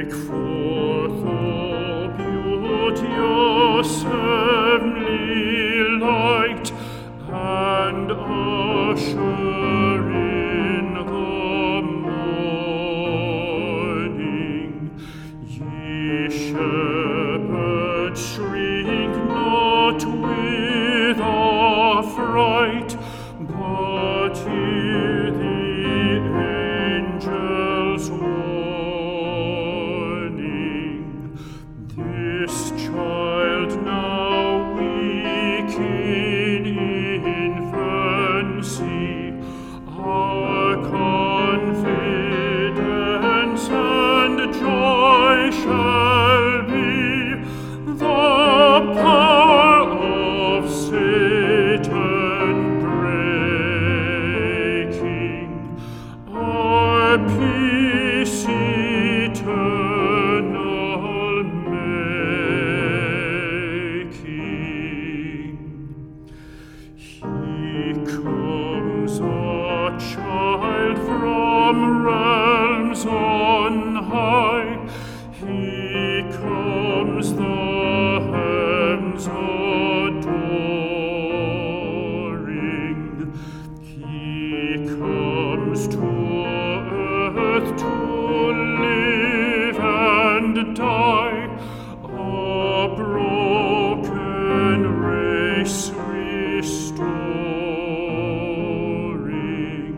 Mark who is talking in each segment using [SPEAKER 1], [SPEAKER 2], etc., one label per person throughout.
[SPEAKER 1] Break forth, O beauteous heavenly light, and usher in the morning. Ye shepherds, shrink not with affright, but hear the angels' warning. This child now weak in infancy, our confidence and joy shall be. The power of Satan breaking, our peace eternal making. He comes, a child from realms on high. He comes, the heavens adoring. He comes to earth to live and die, a broken race restoring.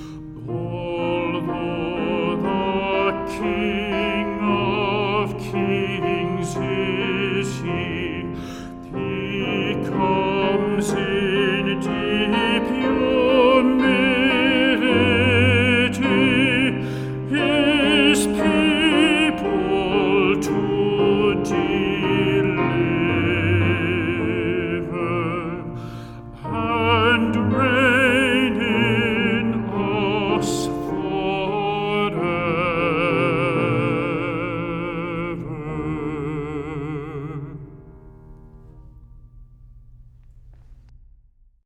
[SPEAKER 1] Although the King of Kings is he, he comes in